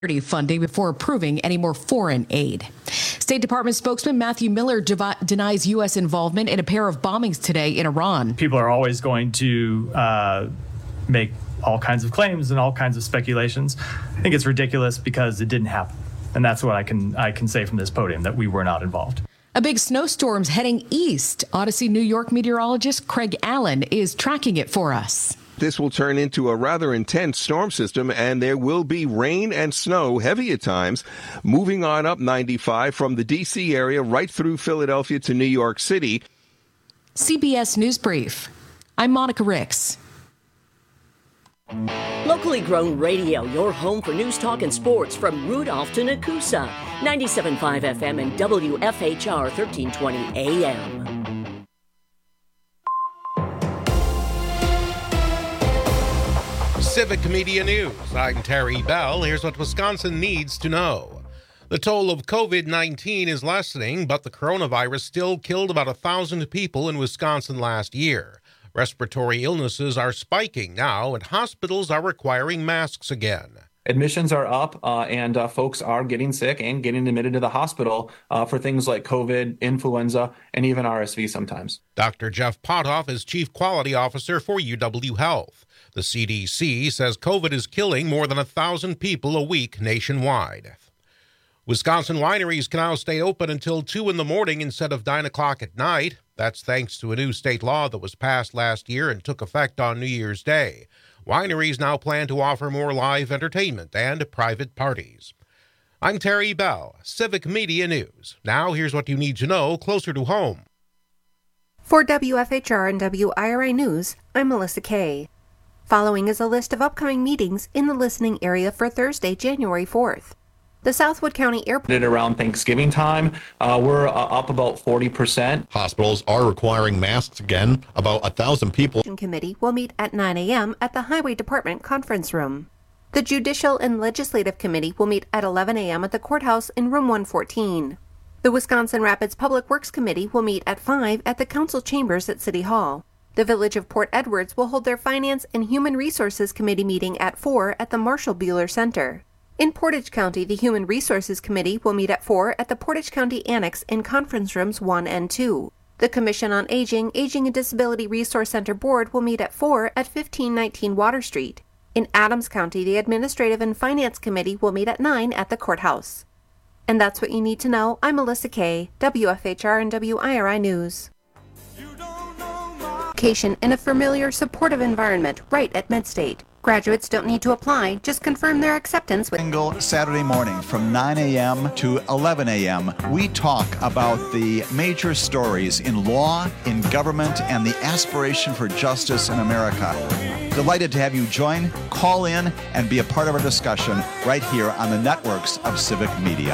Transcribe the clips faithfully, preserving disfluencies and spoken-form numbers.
funding before approving any more foreign aid. State Department spokesman Matthew Miller devi- denies U S involvement in a pair of bombings today in Iran. People are always going to uh, make all kinds of claims and all kinds of speculations. I think it's ridiculous because it didn't happen. And that's what I can I can say from this podium, that we were not involved. A big snowstorm's heading east. Odyssey, New York meteorologist Craig Allen is tracking it for us. This will turn into a rather intense storm system, and there will be rain and snow, heavy at times, moving on up ninety-five from the D C area right through Philadelphia to New York City. C B S News Brief. I'm Monica Ricks. Locally grown radio, your home for news, talk, and sports from Rudolph to Nakusa. ninety-seven point five F M and W F H R thirteen twenty A M. Civic Media News. I'm Terry Bell. Here's what Wisconsin needs to know. The toll of covid nineteen is lessening, but the coronavirus still killed about one thousand people in Wisconsin last year. Respiratory illnesses are spiking now, and hospitals are requiring masks again. Admissions are up, uh, and uh, folks are getting sick and getting admitted to the hospital uh, for things like COVID, influenza, and even R S V sometimes. Doctor Jeff Potoff is Chief Quality Officer for U W Health. The C D C says COVID is killing more than one thousand people a week nationwide. Wisconsin wineries can now stay open until two in the morning instead of nine o'clock at night. That's thanks to a new state law that was passed last year and took effect on New Year's Day. Wineries now plan to offer more live entertainment and private parties. I'm Terry Bell, Civic Media News. Now here's what you need to know closer to home. For W F H R and W I R I News, I'm Melissa Kay. Following is a list of upcoming meetings in the listening area for Thursday, January fourth. The Southwood County Airport. Around Thanksgiving time, uh, we're uh, up about forty percent. Hospitals are requiring masks again. About a thousand people. Committee will meet at nine a.m. at the Highway Department Conference Room. The Judicial and Legislative Committee will meet at eleven a.m. at the courthouse in Room one fourteen. The Wisconsin Rapids Public Works Committee will meet at five at the Council Chambers at City Hall. The Village of Port Edwards will hold their Finance and Human Resources Committee meeting at four at the Marshall Buehler Center. In Portage County, the Human Resources Committee will meet at four at the Portage County Annex in Conference Rooms one and two. The Commission on Aging, Aging and Disability Resource Center Board will meet at four at fifteen nineteen Water Street. In Adams County, the Administrative and Finance Committee will meet at nine at the courthouse. And that's what you need to know. I'm Melissa Kay, W F H R and W I R I News. Location in a familiar, supportive environment right at MedState. Graduates don't need to apply, just confirm their acceptance with single Saturday morning from nine a.m. to eleven a.m. We talk about the major stories in law, in government, and the aspiration for justice in America. Delighted to have you join, call in, and be a part of our discussion right here on the networks of Civic Media.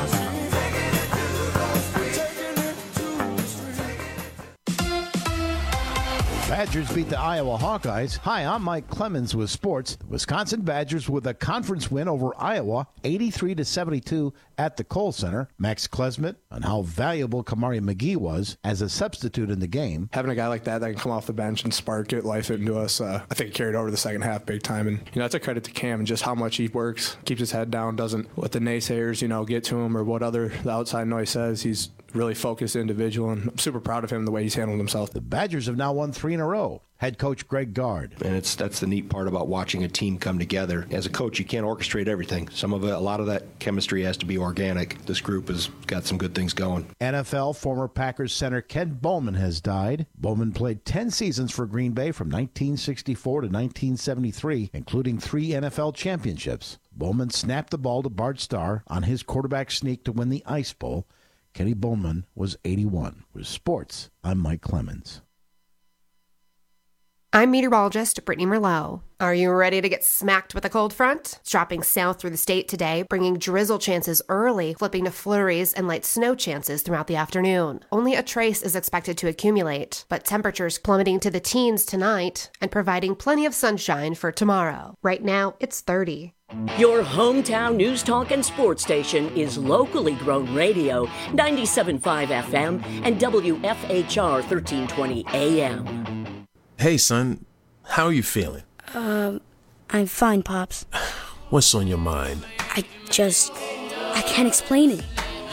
Badgers beat the Iowa Hawkeyes. Hi, I'm Mike Clemens with sports. The Wisconsin Badgers with a conference win over Iowa, eighty-three to seventy-two at the Kohl Center. Max Klesmit on how valuable Kamari McGee was as a substitute in the game. Having a guy like that that can come off the bench and spark it, life it into us, uh, I think carried over the second half big time. And, you know, that's a credit to Cam and just how much he works, keeps his head down, doesn't let the naysayers, you know, get to him or what other the outside noise says. He's really focused individual, and I'm super proud of him the way he's handled himself. The Badgers have now won three in a row. Head coach Greg Gard. And it's that's the neat part about watching a team come together. As a coach, you can't orchestrate everything. Some of it, a lot of that chemistry has to be organic. This group has got some good things going. N F L former Packers center Ken Bowman has died. Bowman played ten seasons for Green Bay from nineteen sixty-four to nineteen seventy-three, including three N F L championships. Bowman snapped the ball to Bart Starr on his quarterback sneak to win the Ice Bowl. Kenny Bowman was eighty-one. With sports, I'm Mike Clemens. I'm meteorologist Brittany Merlot. Are you ready to get smacked with a cold front? It's dropping south through the state today, bringing drizzle chances early, flipping to flurries and light snow chances throughout the afternoon. Only a trace is expected to accumulate, but temperatures plummeting to the teens tonight and providing plenty of sunshine for tomorrow. Right now, it's thirty. Your hometown news, talk, and sports station is locally grown radio, ninety-seven point five F M and W F H R thirteen twenty A M. Hey, son, how are you feeling? Um, I'm fine, Pops. What's on your mind? I just, I can't explain it.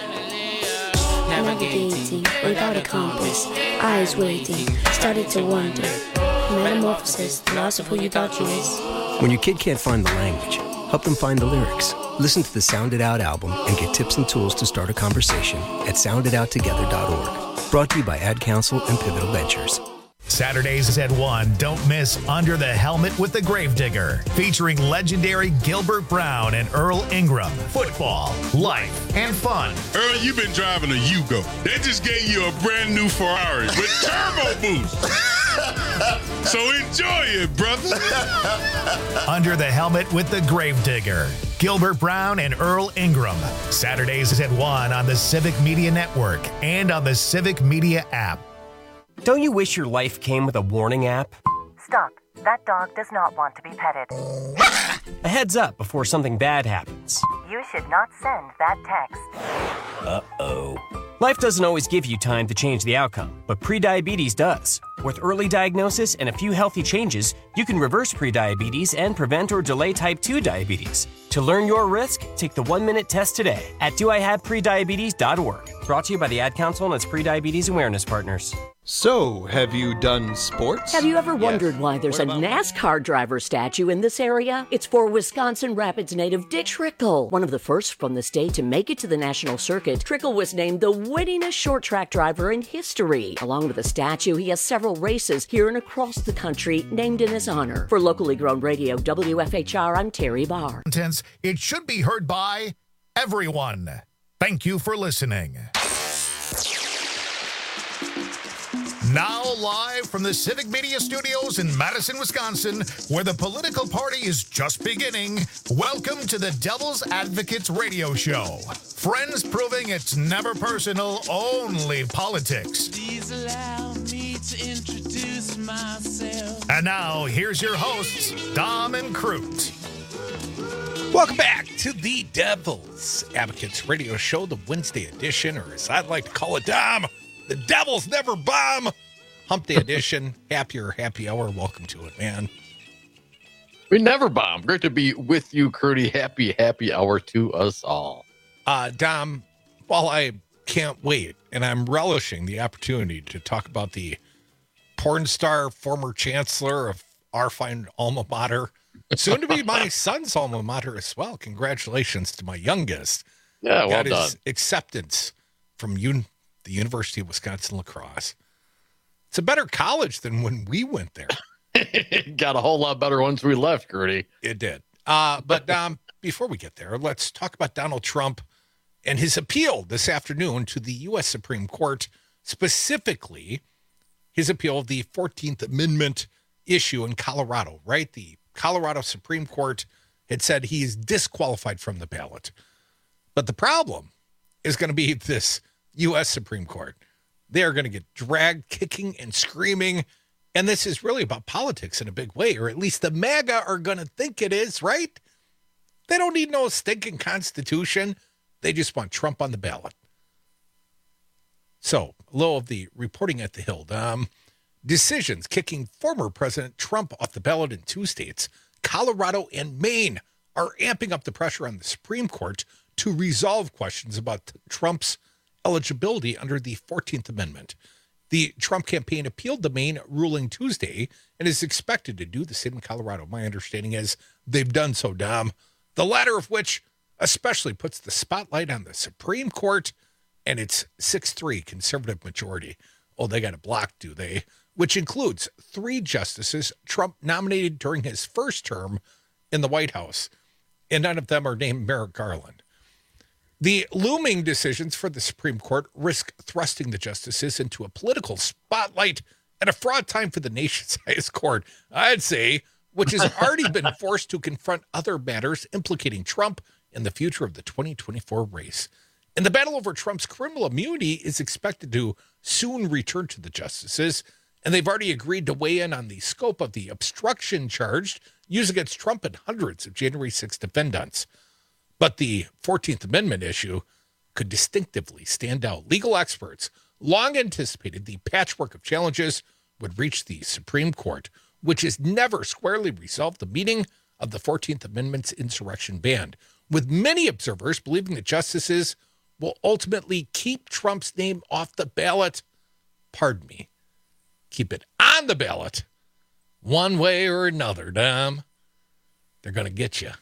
Navigating without a compass, eyes waiting, started to wonder. Metamorphosis, the loss of who you thought you was. When your kid can't find the language, help them find the lyrics. Listen to the Sound It Out album and get tips and tools to start a conversation at sound it out together dot org. Brought to you by Ad Council and Pivotal Ventures. Saturdays at one, don't miss Under the Helmet with the Gravedigger, featuring legendary Gilbert Brown and Earl Ingram. Football, life, and fun. Earl, you've been driving a Yugo. They just gave you a brand new Ferrari with turbo boost. So enjoy it, brother. Under the Helmet with the Gravedigger, Gilbert Brown and Earl Ingram. Saturdays at one on the Civic Media Network and on the Civic Media app. Don't you wish your life came with a warning app? Stop. That dog does not want to be petted. A heads up before something bad happens. You should not send that text. Uh-oh. Life doesn't always give you time to change the outcome, but prediabetes does. With early diagnosis and a few healthy changes, you can reverse prediabetes and prevent or delay type two diabetes. To learn your risk, take the one-minute test today at do I have prediabetes dot org. Brought to you by the Ad Council and its prediabetes awareness partners. So, have you done sports? Have you ever Yes. wondered why there's a NASCAR driver statue in this area? It's for Wisconsin Rapids native Dick Trickle, one of the first from the state to make it to the national circuit. Trickle was named the winningest short track driver in history. Along with a statue, he has several races here and across the country named in his honor. For locally grown radio, W F H R, I'm Terry Barr. It should be heard by everyone. Thank you for listening. Now live from the Civic Media Studios in Madison, Wisconsin, where the political party is just beginning, welcome to the Devil's Advocates Radio Show. Friends proving it's never personal, only politics. Please allow me to introduce myself. And now, here's your hosts, Dom and Crute. Welcome back to the Devil's Advocates Radio Show, the Wednesday edition, or as I'd like to call it, Dom, the Devils Never Bomb Hump Day edition. Happier happy hour. Welcome to it, man. We never bomb. Great to be with you, Curdy. Happy, happy hour to us all. Uh, Dom, while I can't wait, and I'm relishing the opportunity to talk about the porn star, former chancellor of our fine alma mater, soon to be my son's alma mater as well. Congratulations to my youngest. Yeah, well Got done. his acceptance from un- the University of Wisconsin La Crosse. It's a better college than when we went there. It got a whole lot better once we left, Gertie. It did. Uh, but um, before we get there, let's talk about Donald Trump and his appeal this afternoon to the U S Supreme Court, specifically his appeal of the fourteenth Amendment issue in Colorado, right? The Colorado Supreme Court had said he is disqualified from the ballot. But the problem is going to be this U S Supreme Court. They are going to get dragged, kicking and screaming. And this is really about politics in a big way, or at least the MAGA are going to think it is, right? They don't need no stinking constitution. They just want Trump on the ballot. So, a little of the reporting at the Hill. Um, decisions kicking former President Trump off the ballot in two states, Colorado and Maine, are amping up the pressure on the Supreme Court to resolve questions about Trump's eligibility under the fourteenth Amendment. The Trump campaign appealed the Maine ruling Tuesday and is expected to do the same in Colorado. My understanding is they've done so, Dom. The latter of which especially puts the spotlight on the Supreme Court and its six three conservative majority. Oh, they got a block, do they? Which includes three justices Trump nominated during his first term in the White House, and none of them are named Merrick Garland. The looming decisions for the Supreme Court risk thrusting the justices into a political spotlight at a fraught time for the nation's highest court, I'd say, which has already been forced to confront other matters implicating Trump in the future of the twenty twenty-four race. And the battle over Trump's criminal immunity is expected to soon return to the justices, and they've already agreed to weigh in on the scope of the obstruction charged used against Trump and hundreds of January sixth defendants. But the fourteenth Amendment issue could distinctively stand out. Legal experts long anticipated the patchwork of challenges would reach the Supreme Court, which has never squarely resolved the meaning of the fourteenth Amendment's insurrection ban, with many observers believing that justices will ultimately keep Trump's name off the ballot. Pardon me. Keep it on the ballot one way or another, Dom. They're going to get you.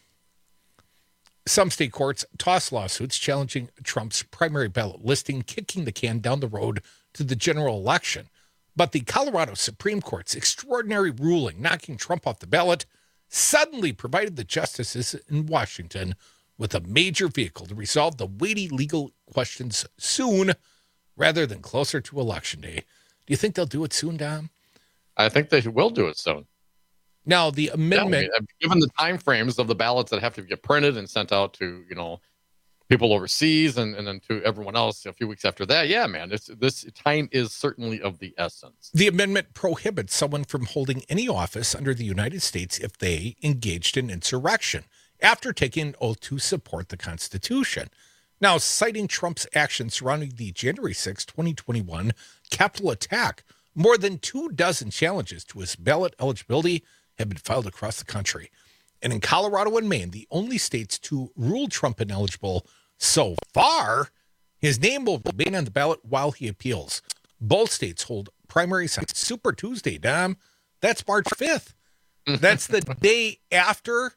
Some state courts tossed lawsuits challenging Trump's primary ballot listing, kicking the can down the road to the general election. But the Colorado Supreme Court's extraordinary ruling knocking Trump off the ballot suddenly provided the justices in Washington with a major vehicle to resolve the weighty legal questions soon rather than closer to Election Day. Do you think they'll do it soon, Dom? I think they will do it soon. Now, the amendment... Yeah, I mean, given the time frames of the ballots that have to get printed and sent out to, you know, people overseas and, and then to everyone else a few weeks after that, yeah, man, this, this time is certainly of the essence. The amendment prohibits someone from holding any office under the United States if they engaged in insurrection after taking an oath to support the Constitution. Now, citing Trump's actions surrounding the January sixth, twenty twenty-one Capitol attack, more than two dozen challenges to his ballot eligibility have been filed across the country. And in Colorado and Maine, the only states to rule Trump ineligible so far, his name will remain on the ballot while he appeals. Both states hold primaries on Super Tuesday, Dom. That's March fifth. That's the day after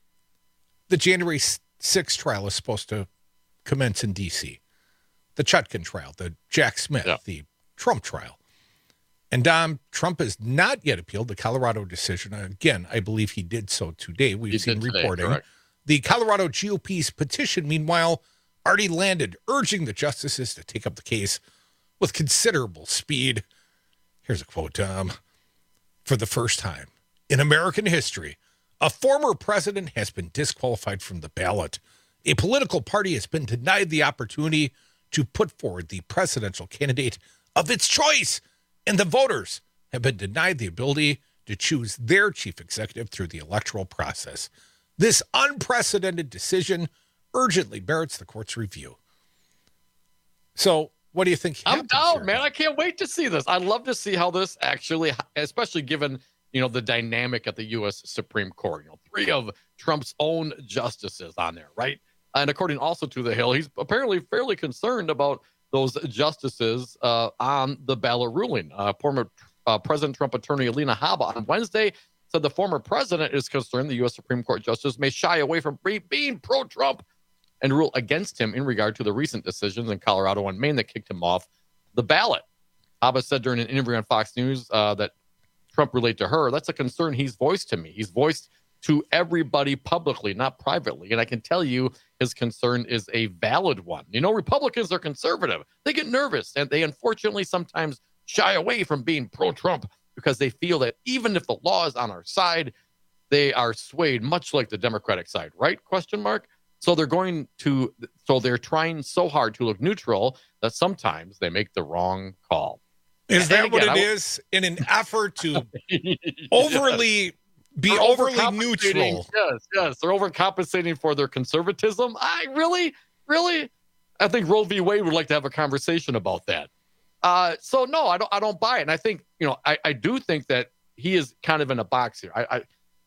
the January sixth trial is supposed to commence in D C. The Chutkan trial, the Jack Smith, yeah. the Trump trial. And Dom, Trump has not yet appealed the Colorado decision. Again, I believe he did so today. We've he seen reporting. Today, the Colorado G O P's petition, meanwhile, already landed, urging the justices to take up the case with considerable speed. Here's a quote, Dom. For the first time in American history, a former president has been disqualified from the ballot. A political party has been denied the opportunity to put forward the presidential candidate of its choice, and the voters have been denied the ability to choose their chief executive through the electoral process. This unprecedented decision urgently merits the court's review. So, what do you think? I'm down, man. I can't wait to see this. I'd love to see how this actually, especially given, you know, the dynamic at the U S Supreme Court. You know, three of Trump's own justices on there, right? And according also to The Hill, he's apparently fairly concerned about those justices uh, on the ballot ruling. Uh, former uh, President Trump attorney Alina Habba on Wednesday said the former president is concerned the U S Supreme Court justice may shy away from being pro-Trump and rule against him in regard to the recent decisions in Colorado and Maine that kicked him off the ballot. Habba said during an interview on Fox News uh, that Trump relayed to her, that's a concern he's voiced to me. He's voiced to everybody publicly, not privately. And I can tell you his concern is a valid one. You know, Republicans are conservative. They get nervous, and they unfortunately sometimes shy away from being pro-Trump because they feel that even if the law is on our side, they are swayed, much like the Democratic side, right? Question mark. So they're going to, so they're trying so hard to look neutral that sometimes they make the wrong call. Is that again, what it I, is? In an effort to overly be they're overly neutral. Yes, yes. They're overcompensating for their conservatism. I really, really, I think Roe v. Wade would like to have a conversation about that. Uh, so no, I don't I don't buy it. And I think, you know, I, I do think that he is kind of in a box here. I, I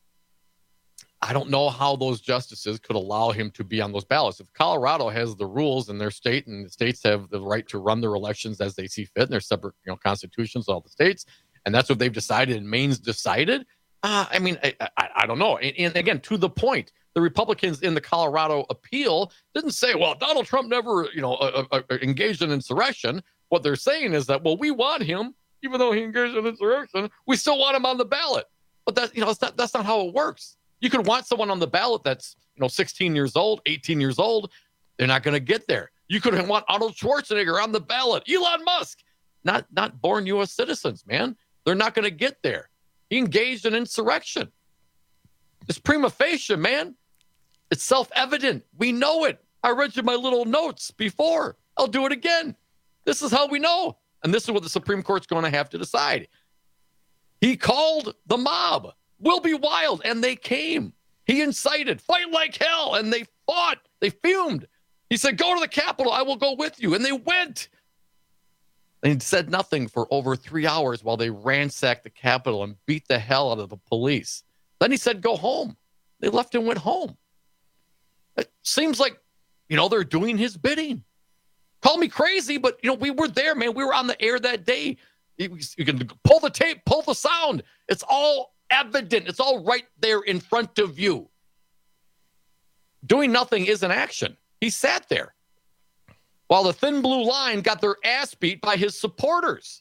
I don't know how those justices could allow him to be on those ballots. If Colorado has the rules in their state and the states have the right to run their elections as they see fit, and their separate, you know, constitutions, all the states, and that's what they've decided and Maine's decided, uh, I mean, I, I, I don't know. And, and again, to the point, the Republicans in the Colorado appeal didn't say, well, Donald Trump never, you know, uh, uh, engaged in insurrection. What they're saying is that, well, we want him, even though he engaged in insurrection, we still want him on the ballot. But that, you know, that's not, that's not how it works. You could want someone on the ballot that's, you know, sixteen years old, eighteen years old. They're not going to get there. You could want Arnold Schwarzenegger on the ballot, Elon Musk, not not born U S citizens, man. They're not going to get there. He engaged in insurrection. It's prima facie, man. It's self-evident. We know it. I read you my little notes before. I'll do it again. This is how we know. And this is what the Supreme Court's going to have to decide. He called the mob. Will be wild, and they came. He incited, fight like hell, and they fought. They fumed. He said, go to the Capitol. I will go with you. And they went. And he said nothing for over three hours while they ransacked the Capitol and beat the hell out of the police. Then he said, go home. They left and went home. It seems like, you know, they're doing his bidding. Call me crazy, but, you know, we were there, man. We were on the air that day. You, you can pull the tape, pull the sound. It's all evident. It's all right there in front of you. Doing nothing is an action. He sat there while the thin blue line got their ass beat by his supporters.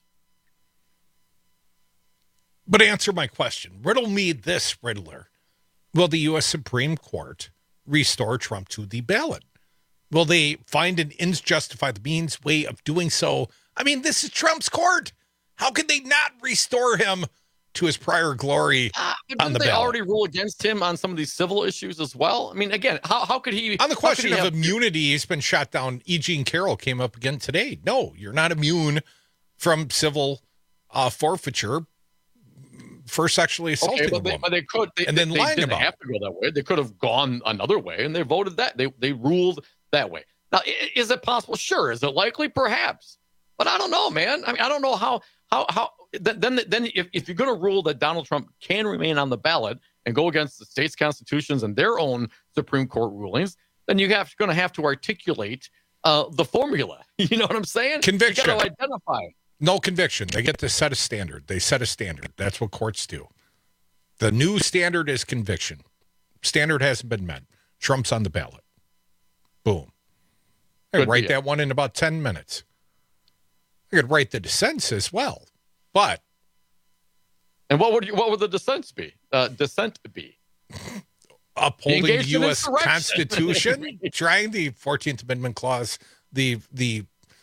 But answer my question. Riddle me this, Riddler. Will the U S Supreme Court restore Trump to the ballot? Will they find an ends justify the means way of doing so? I mean, this is Trump's court. How could they not restore him to his prior glory uh, on the they ballot? Already rule against him on some of these civil issues as well? I mean, again, how, how could he... On the question of have, immunity, he's been shot down. E. Jean Carroll came up again today. No, you're not immune from civil uh, forfeiture for sexually assaulting okay, but, a they, woman. but they could... They, and then they, lying they didn't about have it. to go that way. They could have gone another way, and they voted that. They, they ruled that way. Now, is it possible? Sure. Is it likely? Perhaps. But I don't know, man. I mean, I don't know how... how, how Then, then, if, if you're going to rule that Donald Trump can remain on the ballot and go against the state's constitutions and their own Supreme Court rulings, then you have going to have to articulate uh, the formula. You know what I'm saying? Conviction. You got to identify. No conviction. They get to set a standard. They set a standard. That's what courts do. The new standard is conviction. Standard hasn't been met. Trump's on the ballot. Boom. I could write that one in about ten minutes. I could write the dissents as well. But and what would you, what would the dissents be? Uh, dissent be upholding the U S Constitution, trying the fourteenth Amendment clause, the the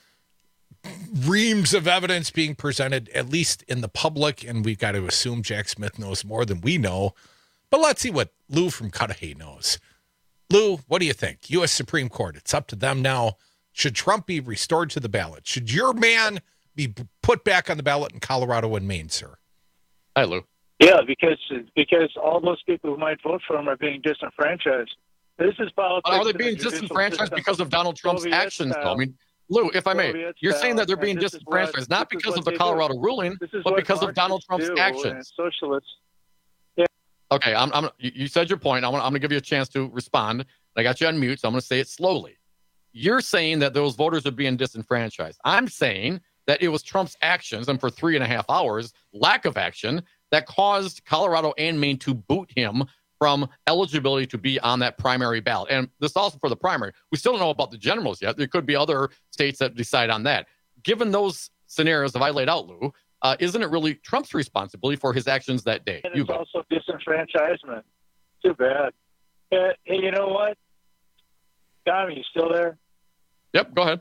reams of evidence being presented, at least in the public, and we've got to assume Jack Smith knows more than we know. But let's see what Lou from Cudahy knows. Lou, what do you think? U S Supreme Court, it's up to them now. Should Trump be restored to the ballot? Should your man be put back on the ballot in Colorado and Maine, sir? Hi, Lou. Yeah, because because all those people who might vote for him are being disenfranchised. This is politics. Are they being disenfranchised because of Donald Trump's Soviet actions, style. though? I mean, Lou, if I may, Soviet you're style, saying that they're being disenfranchised what, not because of the Colorado do. ruling, but because of Donald Trump's actions. Socialists. Yeah. Okay, I'm, I'm, you, you said your point. I'm, I'm going to give you a chance to respond. I got you on mute, so I'm going to say it slowly. You're saying that those voters are being disenfranchised. I'm saying that it was Trump's actions, and for three and a half hours, lack of action, that caused Colorado and Maine to boot him from eligibility to be on that primary ballot. And this also for the primary. We still don't know about the generals yet. There could be other states that decide on that. Given those scenarios that I laid out, Lou, uh, isn't it really Trump's responsibility for his actions that day? And you it's go. also disenfranchisement. Too bad. Uh, hey, you know what? Tommy, you still there? Yep, go ahead.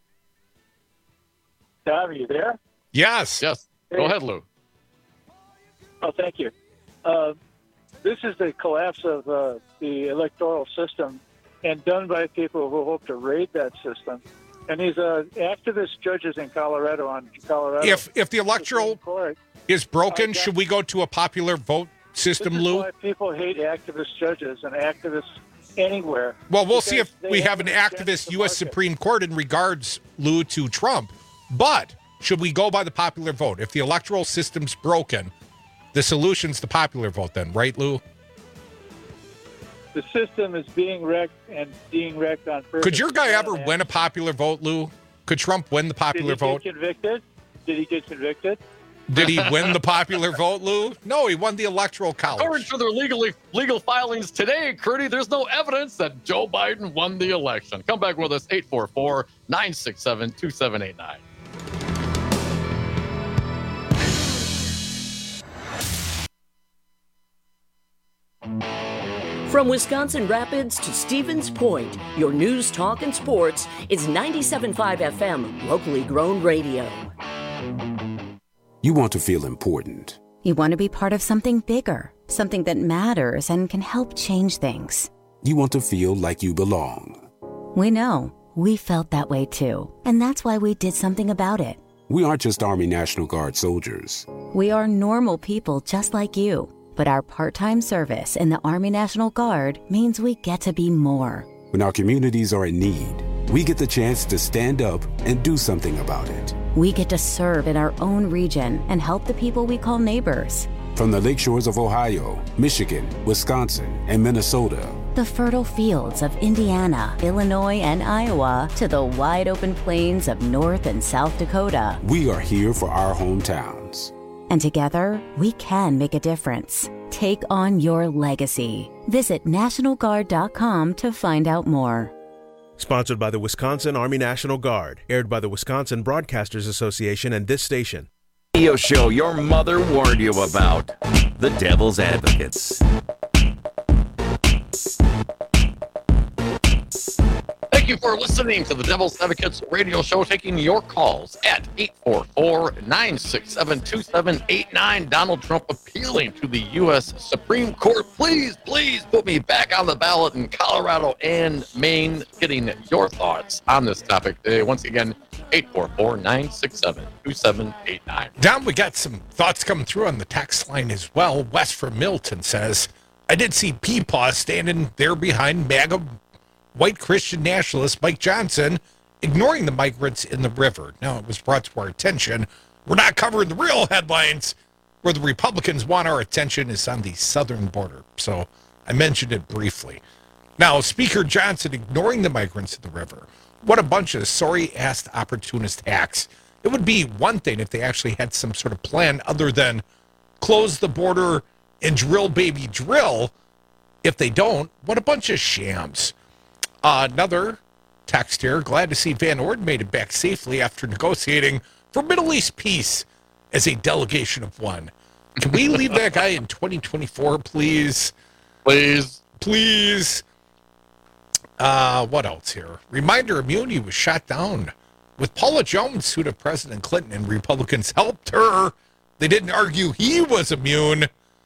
Tom, are you there? Yes. Yes. Go ahead, Lou. Oh, thank you. Uh, this is the collapse of uh, the electoral system and done by people who hope to raid that system. And these uh, activist judges in Colorado on Colorado. If if the electoral Court, is broken, got, should we go to a popular vote system, this is Lou? why people hate activist judges and activists anywhere. Well, we'll see if they we have have an an agenda activist to U S market. Supreme Court in regards, Lou, to Trump. But should we go by the popular vote? If the electoral system's broken, the solution's the popular vote then, right, Lou? The system is being wrecked and being wrecked on purpose. Could your guy ever win a popular vote, Lou? Could Trump win the popular Did he vote? get convicted? Did he get convicted? Did he win the popular vote, Lou? No, he won the electoral college. According to their legally legal filings today, Curdy, there's no evidence that Joe Biden won the election. Come back with us, eight four four, nine six seven, two seven eight nine. From Wisconsin Rapids to Stevens Point, your news, talk, and sports is ninety-seven point five F M, locally grown radio. You want to feel important. You want to be part of something bigger, something that matters and can help change things. You want to feel like you belong. We know. We felt that way too. And that's why we did something about it. We aren't just Army National Guard soldiers. We are normal people just like you. But our part-time service in the Army National Guard means we get to be more. When our communities are in need, we get the chance to stand up and do something about it. We get to serve in our own region and help the people we call neighbors. From the lakeshores of Ohio, Michigan, Wisconsin, and Minnesota, The fertile fields of Indiana, Illinois, and Iowa to the wide open plains of North and South Dakota. We are here for our hometowns. And together, we can make a difference. Take on your legacy. Visit National Guard dot com to find out more. Sponsored by the Wisconsin Army National Guard. Aired by the Wisconsin Broadcasters Association and this station. Radio show your mother warned you about. The Devil's Advocates. Thank you for listening to the Devil's Advocates radio show, taking your calls at eight four four, nine six seven, two seven eight nine. Donald Trump appealing to the U S Supreme Court. Please, please put me back on the ballot in Colorado and Maine. Getting your thoughts on this topic today. Once again, eight four four, nine six seven, two seven eight nine. Don, we got some thoughts coming through on the text line as well. Wes from Milton says, I did see Peepaw standing there behind MAGA white Christian nationalist Mike Johnson ignoring the migrants in the river. Now, it was brought to our attention. We're not covering the real headlines. Where the Republicans want our attention is on the southern border. So I mentioned it briefly. Now, Speaker Johnson ignoring the migrants in the river. What a bunch of sorry-ass opportunist hacks. It would be one thing if they actually had some sort of plan other than close the border and drill, baby, drill. If they don't, what a bunch of shams. Uh, another text here. Glad to see Van Orden made it back safely after negotiating for Middle East peace as a delegation of one. Can we leave that guy in twenty twenty-four, please? Please. Please. Uh, what else here? Reminder, immunity was shot down with Paula Jones sued of President Clinton, and Republicans helped her. They didn't argue he was immune.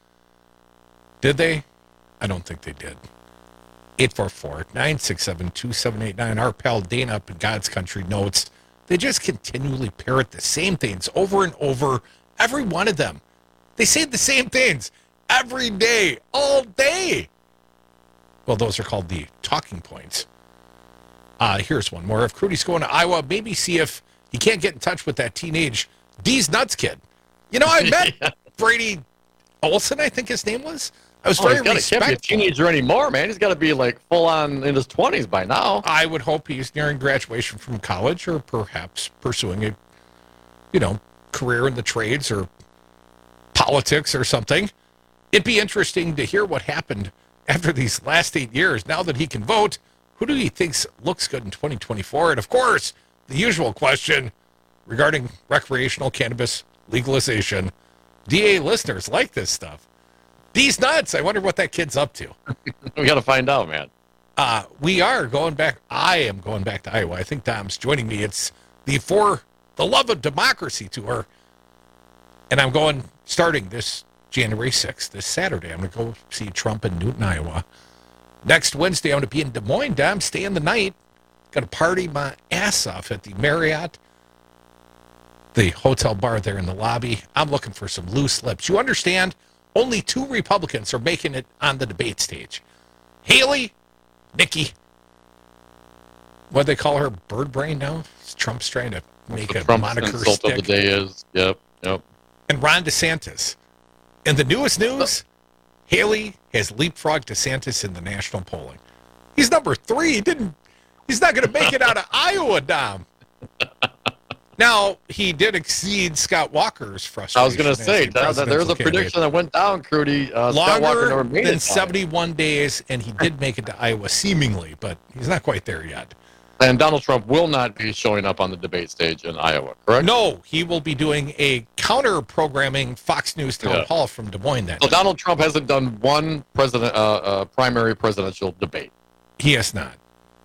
Did they? I don't think they did. eight four four, nine six seven, two seven eight nine. Our pal Dana up in God's Country notes, they just continually parrot the same things over and over, every one of them. They say the same things every day, all day. Well, those are called the talking points. Uh, here's one more. If Crudy's going to Iowa, maybe see if he can't get in touch with that teenage D's Nuts kid. You know, I met yeah. Brady Olson, I think his name was. I was oh, very he's gotta, respectful. Can't be a teenager anymore, man. He's got to be like full on in his twenties by now. I would hope he's nearing graduation from college, or perhaps pursuing a, you know, career in the trades or politics or something. It'd be interesting to hear what happened after these last eight years. Now that he can vote, who do he think looks good in twenty twenty-four? And of course, the usual question regarding recreational cannabis legalization. D A listeners like this stuff. These nuts. I wonder what that kid's up to. We got to find out, man. Uh, we are going back. I am going back to Iowa. I think Dom's joining me. It's the For the Love of Democracy tour. And I'm going starting this January sixth, this Saturday. I'm going to go see Trump in Newton, Iowa. Next Wednesday, I'm going to be in Des Moines. Dom, staying the night. Going to party my ass off at the Marriott, the hotel bar there in the lobby. I'm looking for some loose lips. You understand? Only two Republicans are making it on the debate stage. Haley, Nikki. What do they call her? Bird brain now? Trump's trying to make a Trump's moniker insult stick. of the day is, yep, yep. And Ron DeSantis. And the newest news, Haley has leapfrogged DeSantis in the national polling. He's number three. He didn't. He's not going to make it out of Iowa, Dom. Now, he did exceed Scott Walker's frustration. I was going to say, that, that there's a prediction that went down, Crudy. Uh, Scott Walker never made than it seventy-one days, and he did make it to Iowa, seemingly, but he's not quite there yet. And Donald Trump will not be showing up on the debate stage in Iowa, correct? No, he will be doing a counter-programming Fox News town Yeah. hall from Des Moines that So night. Donald Trump hasn't done one president uh, uh, primary presidential debate. He has not.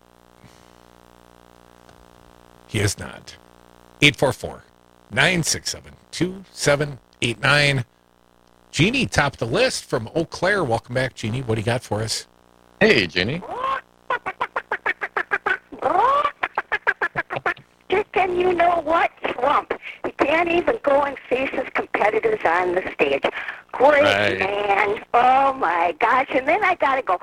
He has not. eight four four, nine six seven, two seven eight nine. Jeannie topped the list from Eau Claire. Welcome back, Jeannie. What do you got for us? Hey, Jeannie. And you know what? Trump. He can't even go and face his competitors on the stage. Great Right. man. Oh, my gosh. And then I got to go,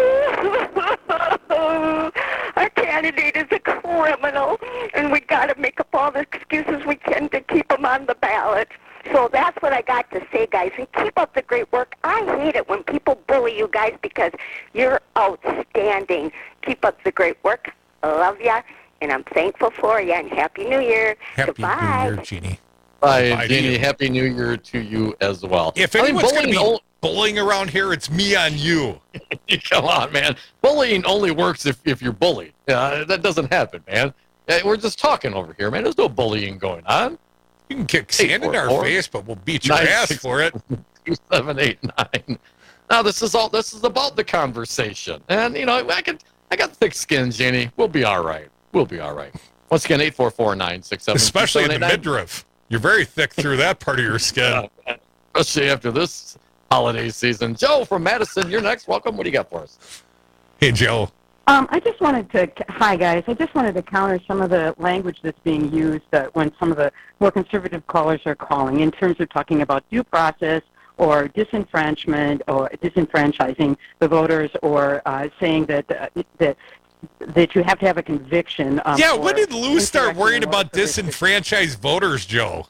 our candidate is a criminal, and we got to make up all the excuses we can to keep him on the ballot. So that's what I got to say, guys. And keep up the great work. I hate it when people bully you guys because you're outstanding. Keep up the great work. I love ya, and I'm thankful for you. And Happy New Year. Happy Goodbye. New Year, Jeannie. Bye, Bye to Jeannie. you. Happy New Year to you as well. If I mean, anyone's going to be bullying o- bullying around here, it's me on you. Come on, man. Bullying only works if, if you're bullied. Uh, that doesn't happen, man. Uh, We're just talking over here, man. There's no bullying going on. You can kick sand in our face, but we'll beat your Nine, ass six, for it. Two, seven, eight, nine. Now this is all. This is about the conversation, and you know I can. I got thick skin, Jeannie. We'll be all right. We'll be all right. Once again, eight four four nine six seven. Especially in the midriff. You're very thick through that part of your skin. Especially after this holiday season. Joe from Madison, you're next. Welcome. What do you got for us? Hey, Joe. Um, I just wanted to, hi guys, I just wanted to counter some of the language that's being used uh, when some of the more conservative callers are calling in terms of talking about due process or disenfranchisement or disenfranchising the voters or uh, saying that uh, that that you have to have a conviction. Um, yeah, for when did Lou start worrying insurrecting about disenfranchised voters, Joe?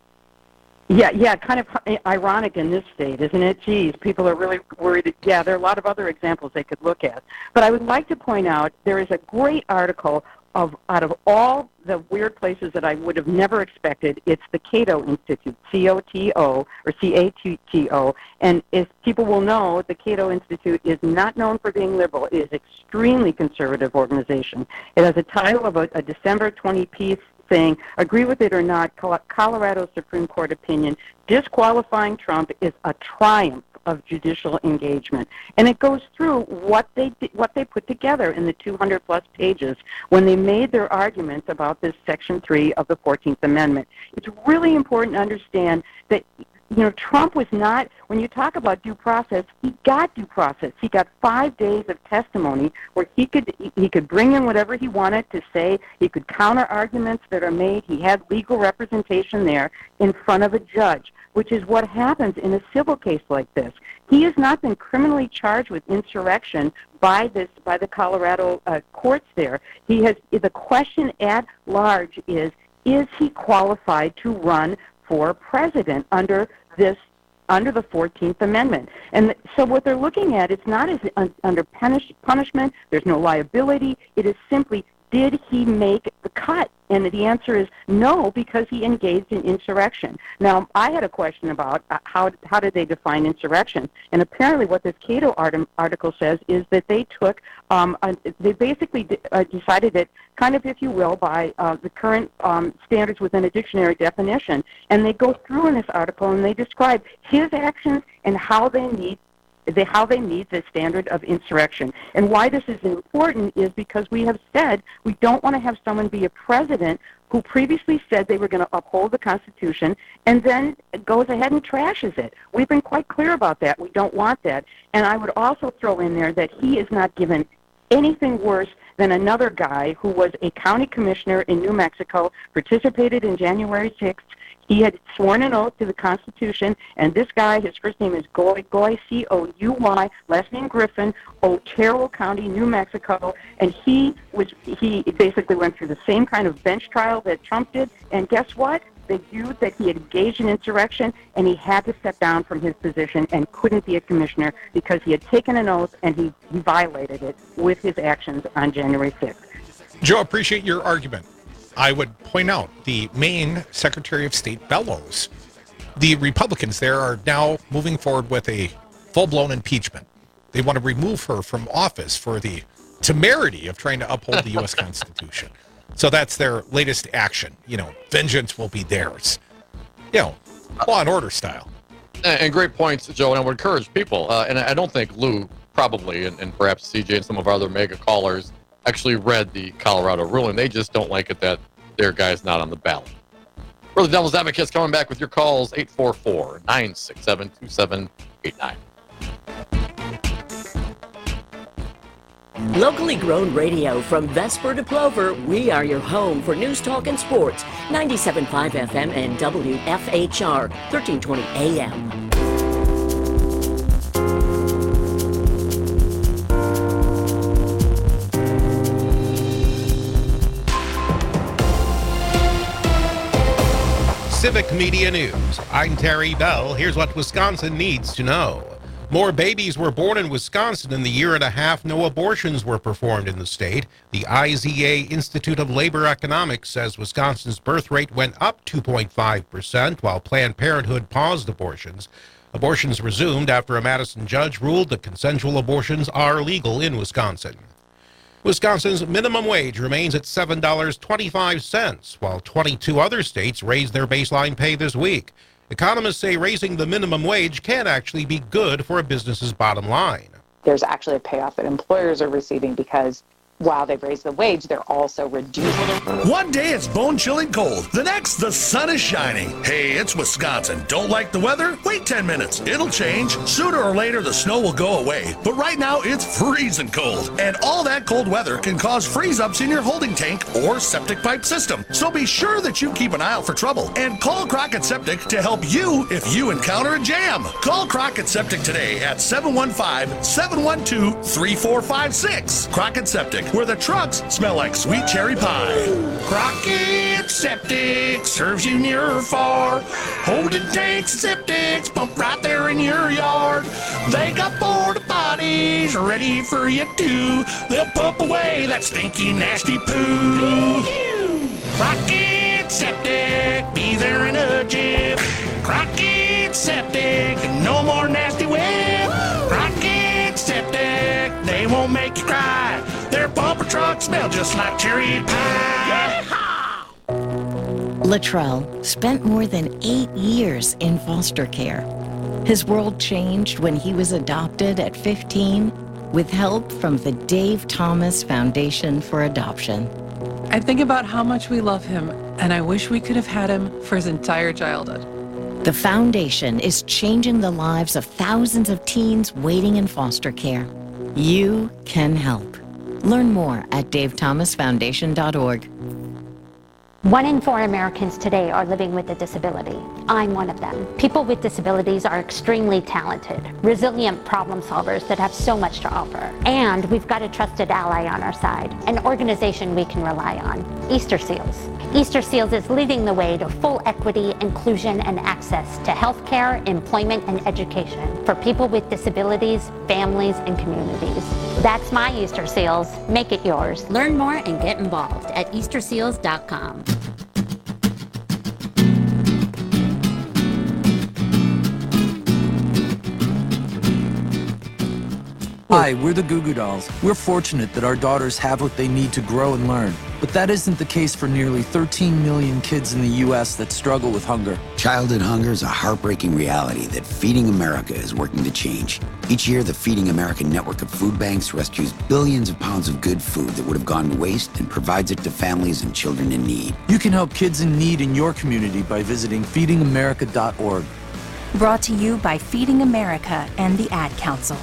Yeah, yeah, kind of ironic in this state, isn't it? Geez, people are really worried. Yeah, there are a lot of other examples they could look at. But I would like to point out there is a great article of out of all the weird places that I would have never expected. It's the Cato Institute, C O T O, or C A T T O. And as people will know, the Cato Institute is not known for being liberal. It is an extremely conservative organization. It has a title of a, a December twentieth piece saying, agree with it or not, Colorado Supreme Court opinion, disqualifying Trump is a triumph of judicial engagement. And it goes through what they did, what they put together in the two hundred plus pages when they made their arguments about this Section three of the fourteenth Amendment. It's really important to understand that you know, Trump was not, when you talk about due process, he got due process. He got five days of testimony where he could he could bring in whatever he wanted to say. He could counter arguments that are made. He had legal representation there in front of a judge, which is what happens in a civil case like this. He has not been criminally charged with insurrection by this by the Colorado uh, courts there. He has. The question at large is, is he qualified to run for president under this, under the fourteenth Amendment? And so what they're looking at, it's not as un, under punish, punishment, there's no liability, it is simply, did he make the cut? And the answer is no, because he engaged in insurrection. Now, I had a question about uh, how how did they define insurrection? And apparently what this Cato art- article says is that they took, um, a, they basically d- uh, decided it kind of, if you will, by uh, the current um, standards within a dictionary definition. And they go through in this article and they describe his actions and how they meet They, how they meet the standard of insurrection. And why this is important is because we have said we don't want to have someone be a president who previously said they were going to uphold the Constitution and then goes ahead and trashes it. We've been quite clear about that. We don't want that. And I would also throw in there that he is not given anything worse than another guy who was a county commissioner in New Mexico, participated in January sixth. He had sworn an oath to the Constitution, and this guy, his first name is Goy, Goy, C O U Y, last name Griffin, Otero County, New Mexico, and he was he basically went through the same kind of bench trial that Trump did, and guess what? They viewed that he had engaged in insurrection, and he had to step down from his position and couldn't be a commissioner because he had taken an oath and he, he violated it with his actions on January sixth. Joe, appreciate your argument. I would point out the Maine Secretary of State Bellows. The Republicans there are now moving forward with a full-blown impeachment. They want to remove her from office for the temerity of trying to uphold the U S Constitution. So that's their latest action. You know, vengeance will be theirs. You know, law and order style. And great points, Joe. And I would encourage people, uh, and I don't think Lou probably, and, and perhaps C J and some of our other mega callers, actually read the Colorado ruling. They just don't like it that their guy's not on the ballot. We're the Devil's Advocates, coming back with your calls, eight four four, nine six seven, two seven eight nine. Locally grown radio from Vesper to Plover, we are your home for news, talk, and sports. ninety-seven point five F M and W F H R, thirteen twenty A M. Civic Media News. I'm Terry Bell. Here's what Wisconsin needs to know. More babies were born in Wisconsin in the year and a half no abortions were performed in the state. The I Z A Institute of Labor Economics says Wisconsin's birth rate went up two point five percent while Planned Parenthood paused abortions. Abortions resumed after a Madison judge ruled that consensual abortions are legal in Wisconsin. Wisconsin's minimum wage remains at seven dollars and twenty-five cents, while twenty-two other states raised their baseline pay this week. Economists say raising the minimum wage can actually be good for a business's bottom line. There's actually a payoff that employers are receiving because while they've raised the wage, they're also reducing. One day it's bone-chilling cold. The next, the sun is shining. Hey, it's Wisconsin. Don't like the weather? Wait ten minutes. It'll change. Sooner or later, the snow will go away. But right now, it's freezing cold. And all that cold weather can cause freeze-ups in your holding tank or septic pipe system. So be sure that you keep an eye out for trouble and call Crockett Septic to help you if you encounter a jam. Call Crockett Septic today at seven one five, seven one two, three four five six. Crockett Septic, where the trucks smell like sweet cherry pie. Crockett Septic serves you near or far. Holding tanks, septics, pump right there in your yard. They got porta potties ready for you too. They'll pump away that stinky, nasty poo. Crockett Septic, be there in a jiff. Crockett Septic, no more nasty whip. Crockett Septic, they won't make you cry. Their bumper trucks smell just like cherry pie. Latrell spent more than eight years in foster care. His world changed when he was adopted at fifteen with help from the Dave Thomas Foundation for Adoption. I think about how much we love him, and I wish we could have had him for his entire childhood. The foundation is changing the lives of thousands of teens waiting in foster care. You can help. Learn more at dave thomas foundation dot org. One in four Americans today are living with a disability. I'm one of them. People with disabilities are extremely talented, resilient problem solvers that have so much to offer. And we've got a trusted ally on our side, an organization we can rely on, Easter Seals. Easter Seals is leading the way to full equity, inclusion, and access to healthcare, employment, and education for people with disabilities, families, and communities. That's my Easter Seals. Make it yours. Learn more and get involved at easter seals dot com. Hi, we're the Goo Goo Dolls. We're fortunate that our daughters have what they need to grow and learn. But that isn't the case for nearly thirteen million kids in the U S that struggle with hunger. Childhood hunger is a heartbreaking reality that Feeding America is working to change. Each year, the Feeding America network of food banks rescues billions of pounds of good food that would have gone to waste and provides it to families and children in need. You can help kids in need in your community by visiting feeding america dot org. Brought to you by Feeding America and the Ad Council.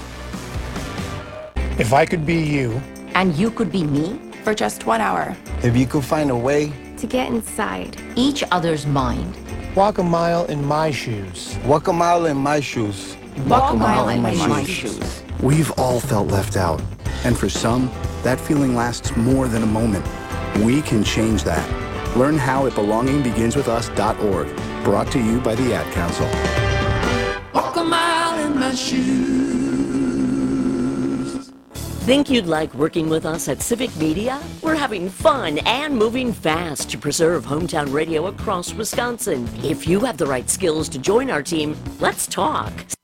If I could be you. And you could be me? For just one hour. If you could find a way. To get inside each other's mind. Walk a mile in my shoes. Walk a mile in my shoes. Walk, Walk a mile, mile in my, my shoes. shoes. We've all felt left out. And for some, that feeling lasts more than a moment. We can change that. Learn how at belonging begins with us dot org. Brought to you by the Ad Council. Walk a mile in my shoes. Think you'd like working with us at Civic Media? We're having fun and moving fast to preserve hometown radio across Wisconsin. If you have the right skills to join our team, let's talk.